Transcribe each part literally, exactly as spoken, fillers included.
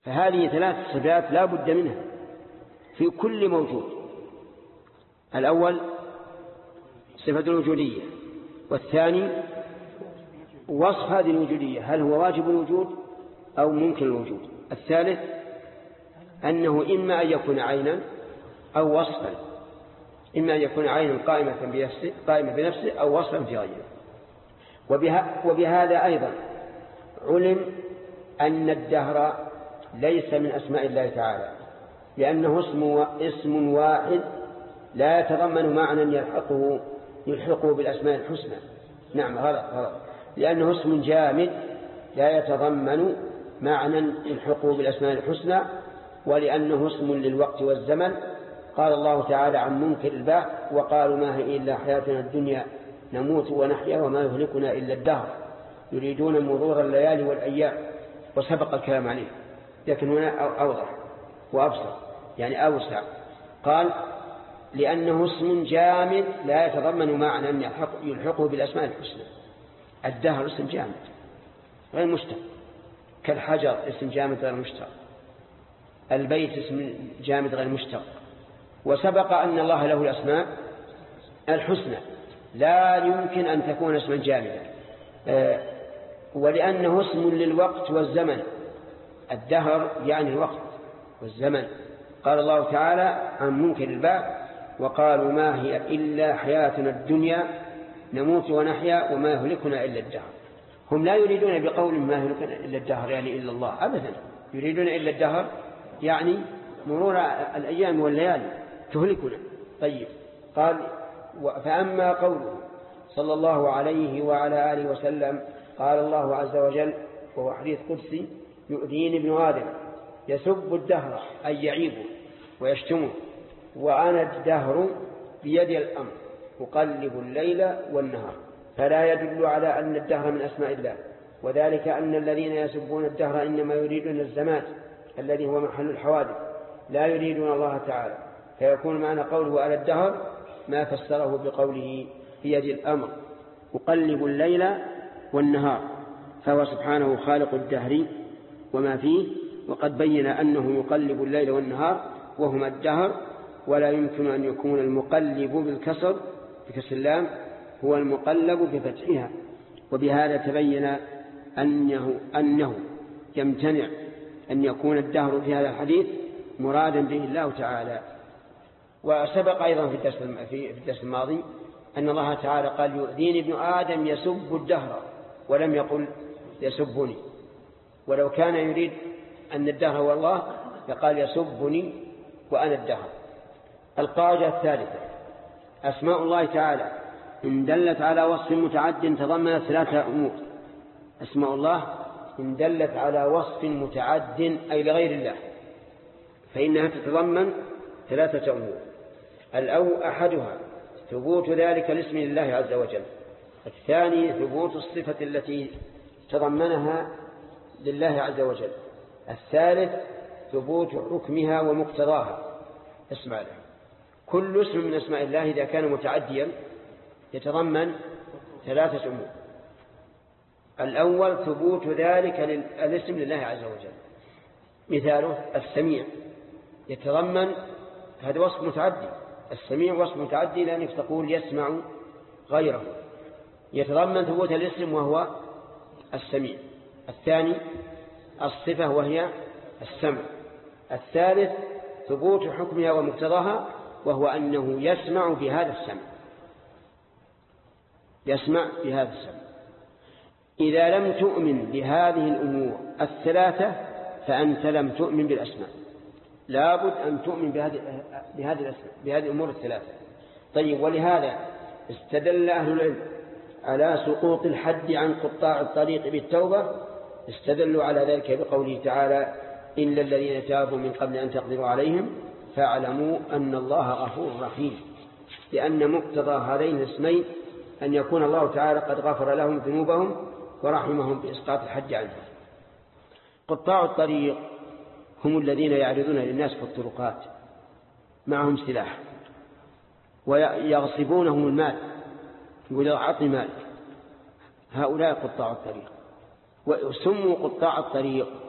فهذه ثلاث صفات لا بد منها في كل موجود. الأول صفة الوجودية، والثاني وصف هذه الوجودية هل هو واجب الوجود أو ممكن الوجود، الثالث أنه إما أن يكون عينا أو وصفا، إما أن يكون عينا قائمة بنفسه, قائمة بنفسه أو وصفا في غيره. وبها وبهذا أيضا علم أن الدهر ليس من أسماء الله تعالى، لأنه اسم, اسم واحد لا يتضمن معنى يلحقه, يلحقه بالأسماء الحسنى. نعم غلط غلط، لأنه اسم جامد لا يتضمن معنى يلحقه بالأسماء الحسنى، ولأنه اسم للوقت والزمن. قال الله تعالى عن منكر البعث وقالوا ما هي إلا حياتنا الدنيا نموت ونحيا وما يهلكنا إلا الدهر يريدون مرور الليالي والأيام، وسبق الكلام عليه، لكن هنا أوضح وأبصر يعني أوسع. قال لأنه اسم جامد لا يتضمن معنى يلحقه بالأسماء الحسنى. الدهر اسم جامد غير مشتق، كالحجر اسم جامد غير مشتق، البيت اسم جامد غير مشتق. وسبق أن الله له الأسماء الحسنى لا يمكن أن تكون اسما جامدا، آه ولأنه اسم للوقت والزمن. الدهر يعني الوقت والزمن. قال الله تعالى عن منكر البعث وقالوا ما هي إلا حياتنا الدنيا نموت ونحيا وما يهلكنا إلا الدهر. هم لا يريدون بقول ما يهلكنا إلا الدهر يعني إلا الله أبدا، يريدون إلا الدهر يعني مرور الأيام والليالي تهلكنا. طيب قال فأما قوله صلى الله عليه وعلى آله وسلم قال الله عز وجل وهو حديث قدسي يؤذيني ابن آدم يسب الدهر أي يعيبه ويشتمه وأنا الدهر بيدي الأمر أقلب الليل والنهار، فلا يدل على أن الدهر من أسماء الله، وذلك أن الذين يسبون الدهر إنما يريدون الزمان الذي هو محل الحوادث لا يريدون الله تعالى، فيكون معنى قوله على الدهر ما فسره بقوله بيد الأمر أقلب الليل والنهار، فهو سبحانه خالق الدهر وما فيه، وقد بين أنه يقلب الليل والنهار وهما الدهر، ولا يمكن أن يكون المقلب بالكسر بكسر اللام هو المقلب بفتحها. وبهذا تبين أنه, أنه يمتنع أن يكون الدهر في هذا الحديث مرادا به الله تعالى. وسبق أيضا في الدرس, في الدرس الماضي أن الله تعالى قال يؤذيني ابن آدم يسب الدهر ولم يقل يسبني، ولو كان يريد أن الدهر هو الله فقال يسبني وأنا الدهر. القاعدة الثالثة أسماء الله تعالى إن دلت على وصف متعد تضمنت ثلاثة أمور. أسماء الله إن دلت على وصف متعد أي لغير الله فإنها تتضمن ثلاثة أمور. الأول أحدها ثبوت ذلك الاسم لله عز وجل، الثاني ثبوت الصفة التي تضمنها لله عز وجل، الثالث ثبوت حكمها ومقتضاها. اسمع له، كل اسم من اسماء الله إذا كان متعديا يتضمن ثلاثة أمور. الأول ثبوت ذلك الاسم لله عز وجل، مثاله السميع يتضمن هذا وصف متعدي، السميع وصف متعدي لأنك تقول يسمع غيره، يتضمن ثبوت الاسم وهو السميع. الثاني الصفة وهي السمع. الثالث ثبوت حكمها ومقتضاها وهو أنه يسمع بهذا السمع، يسمع بهذا السمع. إذا لم تؤمن بهذه الأمور الثلاثة فأنت لم تؤمن بالأسماء، لابد أن تؤمن بهذه بهذه الأسماء بهذه الأمور الثلاثة. طيب ولهذا استدل أهل العلم على سقوط الحد عن قطاع الطريق بالتوبة، استدلوا على ذلك بقوله تعالى إلا الذين تابوا من قبل أن تقدروا عليهم فاعلموا أن الله غفور رحيم، لأن مقتضى هذين الاسمين أن يكون الله تعالى قد غفر لهم ذنوبهم ورحمهم بإسقاط الحد عنهم. قطاع الطريق هم الذين يعرضون للناس في الطرقات معهم سلاح ويغصبونهم المال، يقول أعطني مال، هؤلاء قطاع الطريق. وسموا قطاع الطريق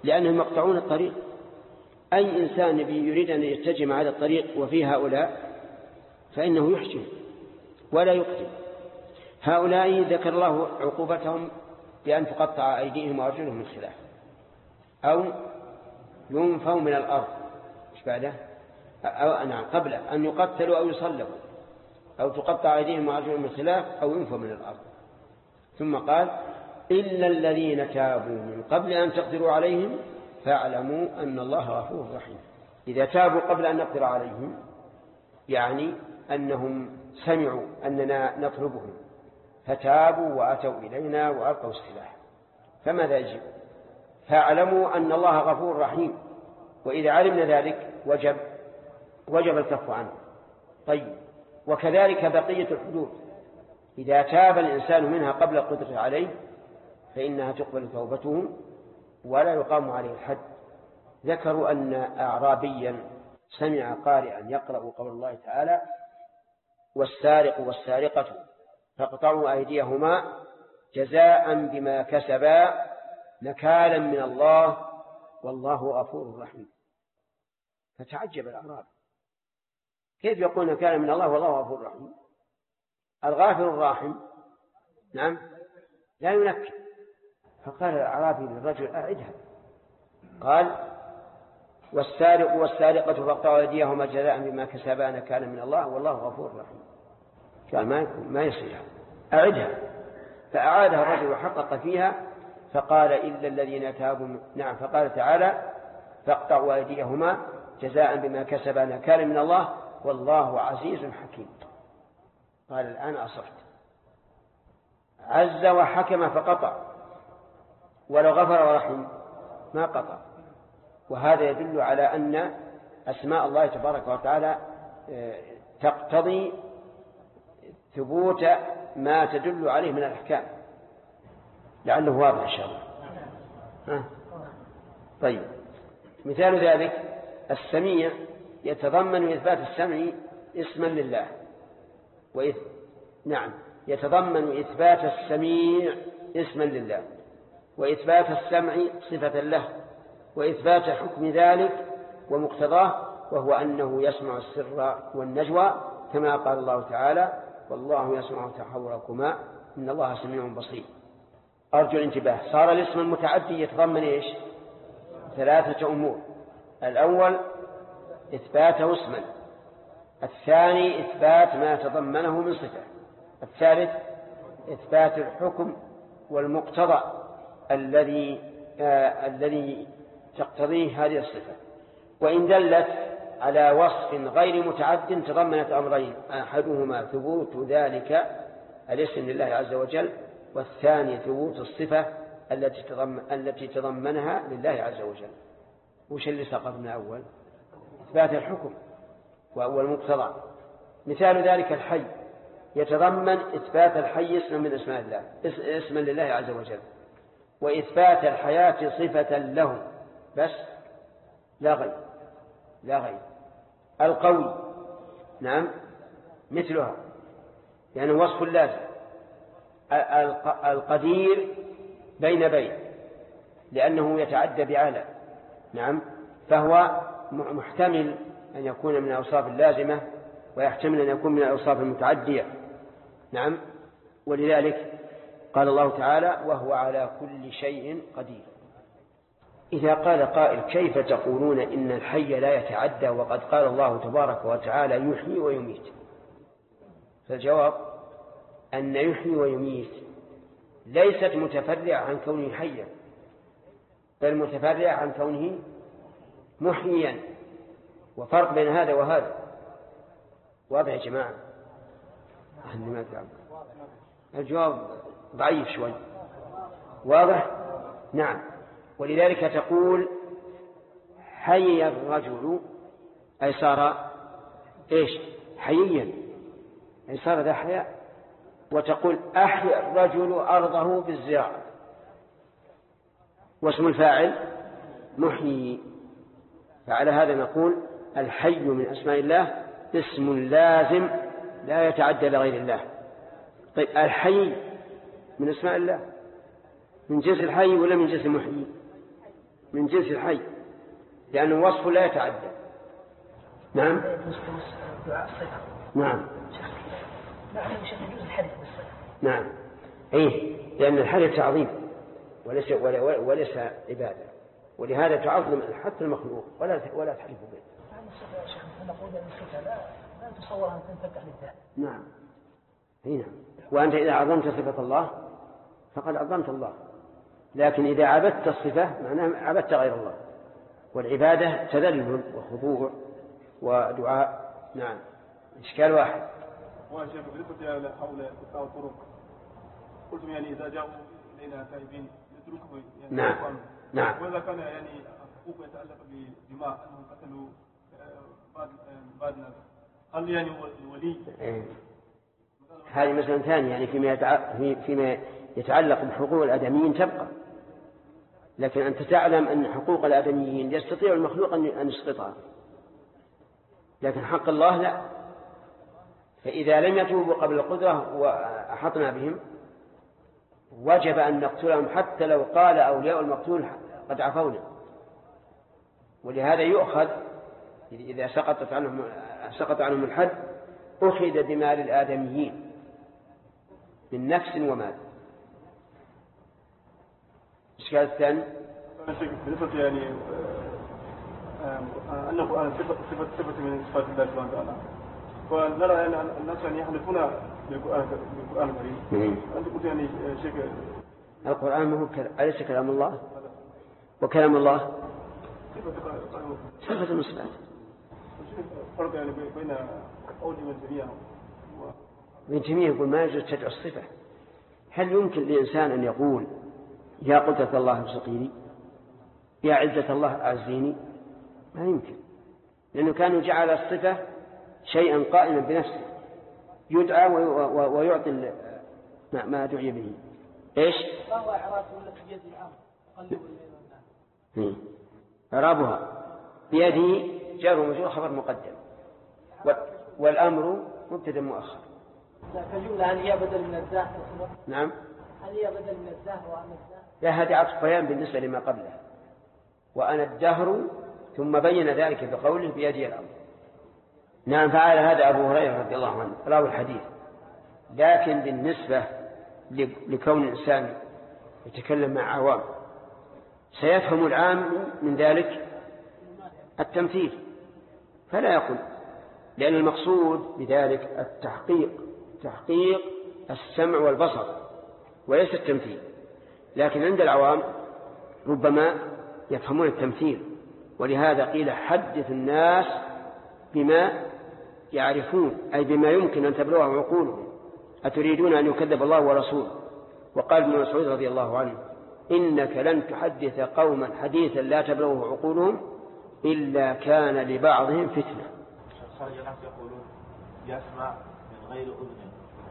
لأنهم يقطعون الطريق. أي إنسان يريد أن يتجم على الطريق وفي هؤلاء فإنه يحجم ولا يقتل. هؤلاء ذكر الله عقوبتهم بأن تقطع أيديهم وأرجلهم من خلاف أو ينفوا من الأرض. إيش بعده؟ أو نعم قبل أن يقتلوا أو يصلبوا أو تقطع أيديهم وأرجلهم من خلاف أو ينفوا من الأرض. ثم قال إلا الذين تابوا من قبل أن تقدروا عليهم فاعلموا أن الله غفور رحيم. إذا تابوا قبل أن نقدر عليهم يعني أنهم سمعوا أننا نطلبهم فتابوا وأتوا إلينا وألقوا السلاح، فماذا يجب؟ فاعلموا أن الله غفور رحيم. وإذا علمنا ذلك وجب وجب الكف عنه. طيب، وكذلك بقية الحدود إذا تاب الإنسان منها قبل القدرة عليه فإنها تقبل توبته ولا يقام عليه الحد. ذكروا أن أعرابيا سمع قارئا يقرأ قول الله تعالى والسارق والسارقة فاقطعوا أيديهما جزاء بما كسبا نكالا من الله والله غفور رحيم. فتعجب الأعرابي كيف يقول نكالا من الله والله غفور رحيم؟ الغافر الراحم نعم لا ينكر. فقال الأعرابي للرجل أعدها. قال والسارق والسارقة فاقطعوا أيديهما جزاء بما كسبا نكالا من الله والله غفور رحيم. قال ما ما يصير، أعدها. فأعادها الرجل وحقق فيها فقال إلا الذين تابوا. نعم. فقال تعالى فاقطعوا أيديهما جزاء بما كسبا نكالا من الله والله عزيز حكيم. قال الآن أصبت. عز وحكم فقطع، ولو غفر ورحم ما قطع. وهذا يدل على أن أسماء الله تبارك وتعالى تقتضي ثبوت ما تدل عليه من الأحكام. لعله واضح إن شاء الله. ها؟ طيب، مثال ذلك السميع يتضمن إثبات السمع اسما لله وإث... نعم يتضمن إثبات السميع اسما لله وإثبات السمع صفة له وإثبات حكم ذلك ومقتضاه وهو أنه يسمع السر والنجوى كما قال الله تعالى والله يسمع تحوركما إن الله سميع بصير. أرجو الانتباه. صار الاسم المتعدي يتضمن إيش؟ ثلاثة أمور. الأول إثباته اسما، الثاني إثبات ما تضمنه من صفة، الثالث إثبات الحكم والمقتضى الذي آه الذي تقتضيه هذه الصفة. وإن دلت على وصف غير متعد تضمنت أمرين، أحدهما ثبوت ذلك الاسم لله عز وجل، والثاني ثبوت الصفة التي تضمن التي تضمنها لله عز وجل. وش اللي سقط من أول؟ إثبات الحكم والمقتضى. مثال ذلك الحي يتضمن إثبات الحي اسما من اسماء الله اسما لله عز وجل، وإثبات الحياة صفة له بس لا غير لا غير. القوي نعم مثلها يعني وصف لازم. القدير بين بين لأنه يتعدى بعلى نعم، فهو محتمل أن يكون من الأوصاف اللازمة ويحتمل أن يكون من الأوصاف المتعدية نعم. ولذلك قال الله تعالى وهو على كل شيء قدير. إذا قال قائل كيف تقولون إن الحي لا يتعدى وقد قال الله تبارك وتعالى يحيي ويميت؟ فالجواب أن يحيي ويميت ليست متفرعة عن كونه حيا، بل متفرعة عن كونه محييا، وفرق بين هذا وهذا. واضح يا جماعة؟ الجواب ضعيف شوي. واضح؟ نعم. ولذلك تقول حي الرجل أي صار إيش؟ حييا أي صار ذا حياء. وتقول أحيا الرجل أرضه بالزراعة واسم الفاعل محيي. فعلى هذا نقول الحي من أسماء الله اسم لازم لا يتعدى لغير الله. طيب الحي من أسماء الله من جنس الحي ولا من جنس المحيي؟ من جنس الحي لأنه وصف لا يتعدى. نعم نعم نعم إيه، لأن الحلف تعظيم وليس وليس عبادة، ولهذا تعظم حتى المخلوق ولا ولا تحلف به. نقول أن الصفة لا لا تصور أن تنفتح للذات. نعم هنا، وأنت إذا عظمت صفة الله فقد عظمت الله، لكن إذا عبدت الصفة معناه عبدت غير الله، والعبادة تذلل وخضوع ودعاء. نعم إشكال واحد. وشيخ بالنسبة حول قطاع الطرق قلتم يعني إذا جاءوا إلينا تائبين نتركهم يعني نعم نعم. وإذا كان يعني حقوق يتعلق بدماء أنهم قتلوا بعض بعض الناس هل يعني الولي إيه. هذه مسألة ثانية، يعني فيما يتع... فيما يتعلق بحقوق الآدميين تبقى، لكن أنت تعلم أن حقوق الآدميين يستطيع المخلوق أن يسقطها، لكن حق الله لا. فإذا لم يتوبوا قبل القدرة وأحطنا بهم وجب أن نقتلهم حتى لو قال أولياء المقتول قد عفونا. ولهذا يؤخذ إذا سقطت عنهم سقط عنهم الحد أخذ بمال الآدميين من نفس ومال. الإشكال الثاني بالنسبة يعني أن القرآن صفة صفة من صفات الله سبحانه وتعالى، ونرى أن الناس يعني يحلفون بالقرآن بالقرآن الكريم. أنت قلت يعني شيء القرآن ما هو أليس كلام الله؟ وكلام الله صفة من صفات. فرق يعني بين قول ابن تيمية ابن تيمية يقول ما يجوز تدعو الصفة. هل يمكن لإنسان أن يقول يا قدرة الله ابسطيني، يا عزة الله أعزيني؟ ما يمكن، لأنه كان جعل الصفة شيئا قائما بنفسه يدعى ويعطي ما دعي به. إيش؟ فهو إعراب بيد الأمر قلب الليل إعرابها بيده جار ومجرور خبر مقدم والأمر مبتدأ مؤخر. كجملة هل هي بدل من الذات؟ نعم هل هي بدل من الذات وأنا الذات؟ لا، هذا عطف بيان بالنسبة لما قبله. وأنا الدهر ثم بين ذلك بقوله بيدي الأمر. نعم فعل هذا أبو هريرة رضي الله عنه راوي الحديث. لكن بالنسبة لكون الإنسان يتكلم مع عوام سيفهم العام من ذلك التمثيل فلا يقول، لأن المقصود بذلك التحقيق تحقيق السمع والبصر وليس التمثيل. لكن عند العوام ربما يفهمون التمثيل، ولهذا قيل حدث الناس بما يعرفون، أي بما يمكن أن تبلغه عقولهم، أتريدون أن يكذب الله ورسوله. وقال ابن مسعود رضي الله عنه إنك لن تحدث قوما حديثا لا تبلغه عقولهم إلا كان لبعضهم فتنة. خرج الناس يقولون يسمع من غير أذن،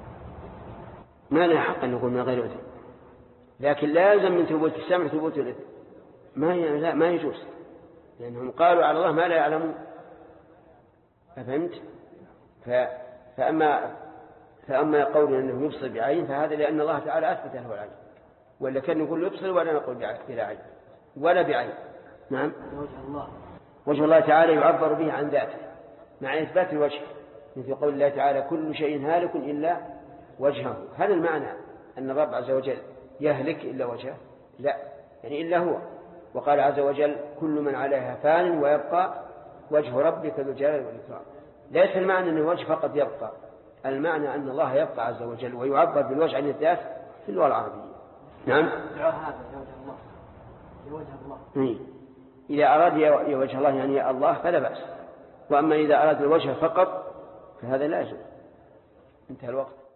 ما له حق أن يقول من غير أذن، لكن لازم من ثبوت السمع ثبوت الأذن، ما لا ما يجوز، لأنهم قالوا على الله ما لا يعلمون. فهمت؟ ف... فأما فأما قول أنه يبصر بعين فهذا لأن الله تعالى أثبت له العين، ولا كان يقول يبصر ولا نقول بلا عين ولا بعين. نعم وجه الله وجه الله تعالى يعبر به عن ذاته مع إثبات الوجه، مثل قول الله تعالى كل شيء هالك إلا وجهه. هذا المعنى أن الرب عز وجل يهلك إلا وجهه؟ لا، يعني إلا هو. وقال عز وجل كل من عليها فان ويبقى وجه ربك ذو الجلال والإكرام. ليس المعنى أن الوجه فقط يبقى، المعنى أن الله يبقى عز وجل ويعبر بالوجه عن الذات في اللغة العربية. نعم هذا وجه الله وجه الله. إذا أراد يا وجه الله يعني الله فلا بأس، وأما إذا أراد الوجه فقط فهذا لا يجوز. انتهى الوقت.